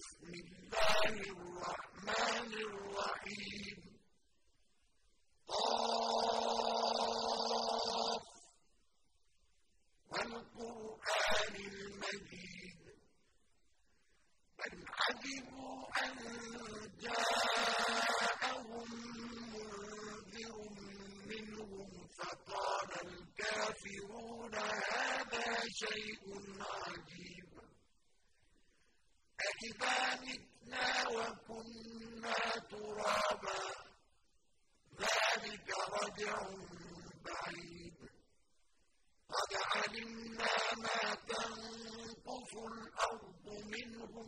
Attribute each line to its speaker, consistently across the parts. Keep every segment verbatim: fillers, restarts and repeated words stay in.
Speaker 1: بسم الله الرحمن الرحيم قاف والقرآن المجيد بل عجبوا أن جاءهم منذر منهم فقال الكافرون هذا شيء عجيب أإذا متنا وكنا ترابا ذلك رجع بعيد قد علمنا ما تنقص الأرض منهم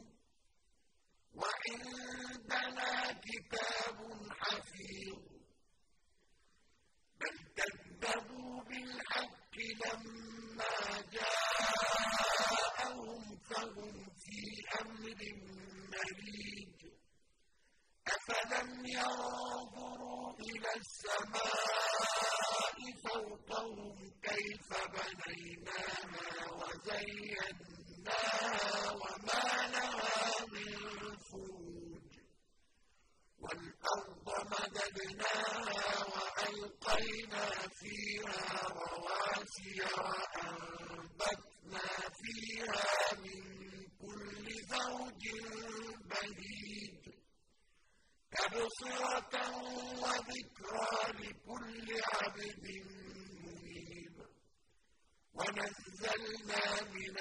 Speaker 1: وعندنا كتاب حفيظ بل كذبوا بالحق لما جاءهم فهم في أمر مريج أفلم ينظروا إلى السماء فوقهم كيف بنيناها وزيناها وما لها من فروج والأرض مددناها وألقينا فيها رواسي وأنبتنا فيها من كل زوج بهيج تبصرة وذكرى لكل عبد منيب ونزلنا من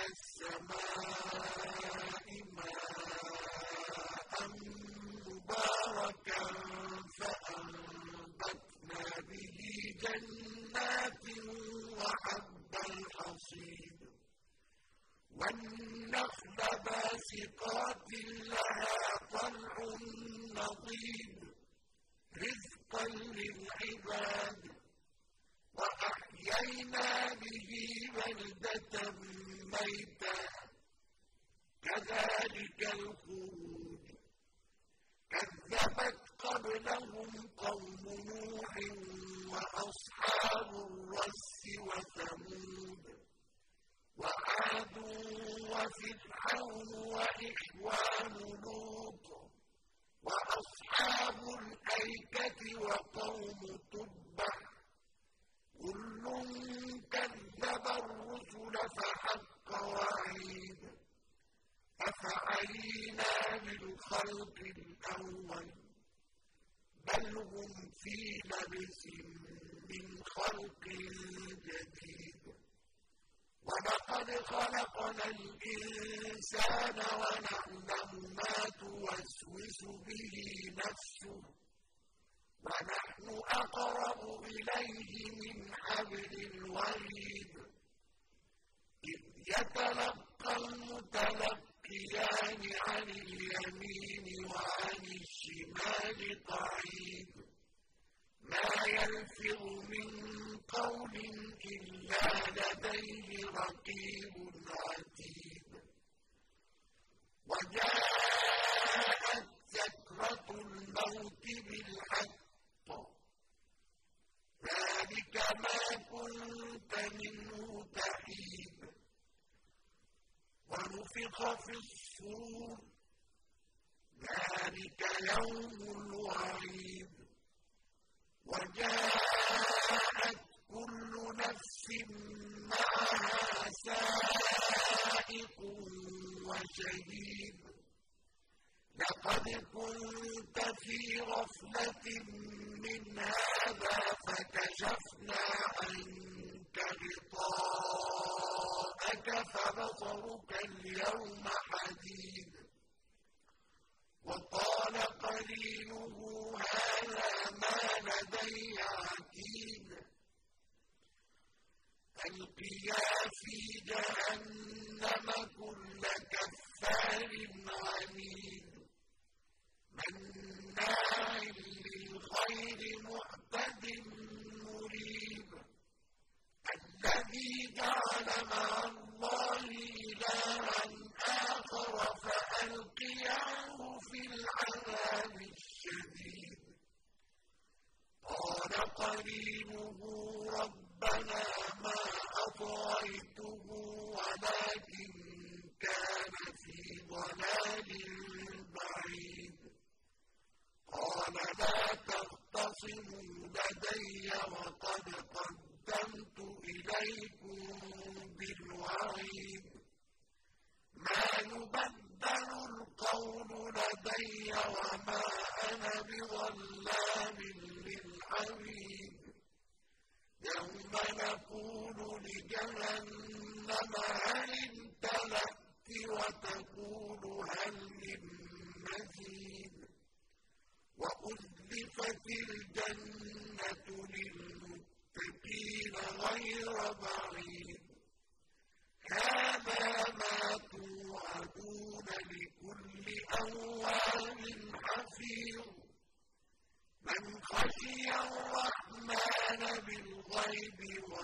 Speaker 1: السماء ماء مباركا فأنبتنا به جنات وحب الحصيد والنخل باسقات لها طلع نضيد رزقا للعباد وأحيينا به بلدة ميتا كذلك الخروج كذبت قبلهم قوم نوح وأصحاب الرس وثمود وعاد وفرعون وإخوان لوط وأصحاب الأيكة وقوم تبع كل كذب الرسل فحق وعيد أفعينا بالخلق الأول بل هم في لبس من خلق جديد ولقد خلقنا الإنسان ونعلم ما توسوس به نفسه ونحن أقرب إليه من حبل الوريد إذ يتلقى المتلقيان عن اليمين وعن الشمال قعيد ما يلفظ من قول إلا لديه رقيب عتيد وجاءت سكرة الموت بالحق ذلك ما كنت منه تحيد ونفخ في الصور ذلك يوم الوعيد وجاءت كل نفس معها سائق وشهيد لقد كنت في غفلة من هذا فكشفنا عنك غطاءك فبصرك اليوم حديد وقال قرينه هذا ما لدي عتيد ألقيا في جهنم كل كفار عنيد مناع للخير معتد مريب الذي جعل مع الله إلها آخر فألقياه في العذاب الشديد قال قرينه ربنا ما أطغيته ولكن كان في ضلال بظلام للعبيد يوم نقول لجهنم هل امتلأت وتقول هل من مزيد وأزلفت الجنة للمتقين غير بعيد هذا ما توعدون لكل أواب حفيظ من خشي الرحمن بالغيب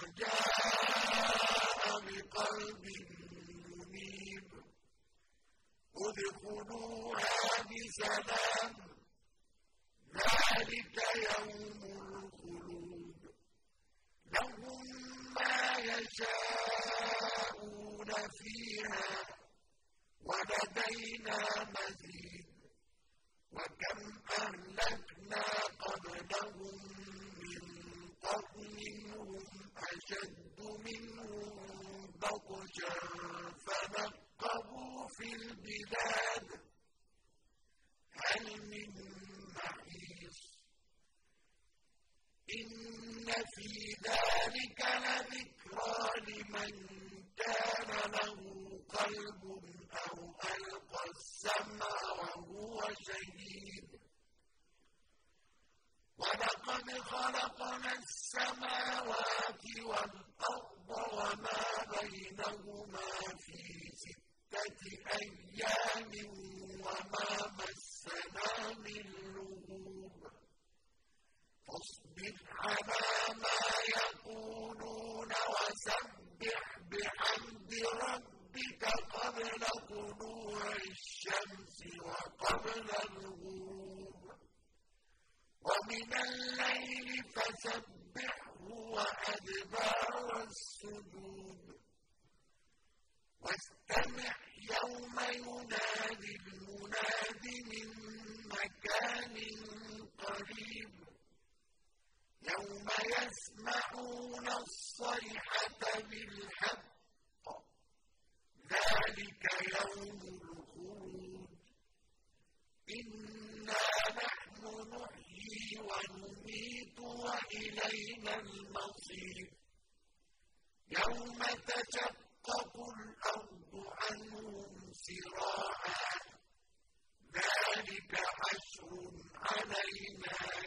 Speaker 1: وجاء بقلب منيب ادخلوها بسلام ذلك يوم الخلود لهم ما يشاءون فيها ولدينا مزيد وكم أهلكنا قبلهم من قرن هم أشد منهم بطشا فنقبوا في البلاد هل من محيص إن في ذلك لذكرى لمن كان له قلب أو ألقى السمع وهو شهيد ولقد خلقنا السماوات والأرض وما بينهما في ستة أيام وما مسنا من لغوب فاصبر على ما يقولون وسبح بحمد ربك قبل طلوع الشمس وقبل الغروب ومن الليل فسبحه وأدبار السجود واستمع يوم ينادي المناد من مكان قريب يوم يسمعون الصيحة بالحق ذلك يوم الخروج إنا نحن نحيي ونميت وإلينا المصير يوم تشقق الأرض عنهم سراعا ذلك حشر علينا